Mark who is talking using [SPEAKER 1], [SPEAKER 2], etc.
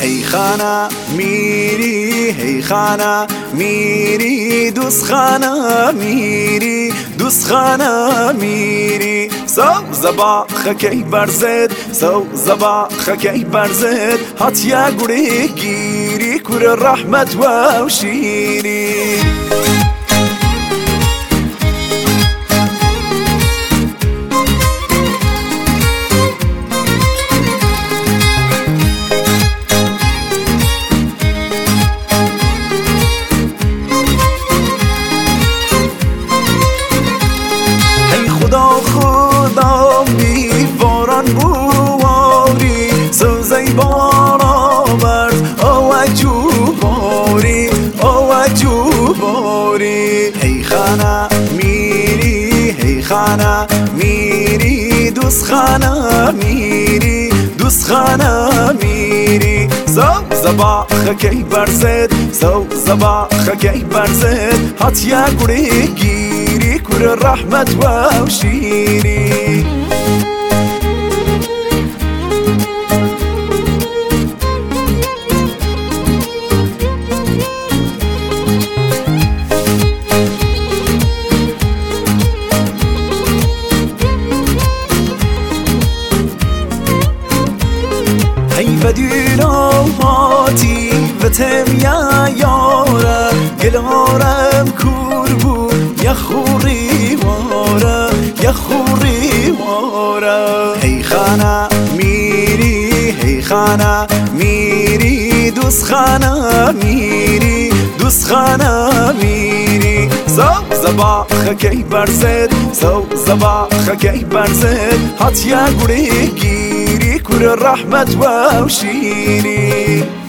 [SPEAKER 1] هی خانه میری، هی خانه میری، دوست خانه میری، دوست خانه میری. سوز با خکی برزد، سوز با خکی برزد، هاتیا گوری گیری کور رحمت و شیری. خدا بیواران بواری، سوزی بار آورد آوجو باری، آوجو باری. هی خانه میری، هی خانه میری، دوست خانه میری، دوست خانه میری. سوز با خکی برزد، سوز با خکی برزد، هاتیا گوری گیری کور رحمت و شیری. هی بدیرا هاتی و تم یا یاره، گلارم کور بو یا خوری واره، یا خوری واره. هی خانه میری، هی خانه میری، دوست خانه میری، دوست خانه میری. سوز با خکی برزد، سوز با خکی برزد، هاتیا گوری گیری کور رحمت و شیری.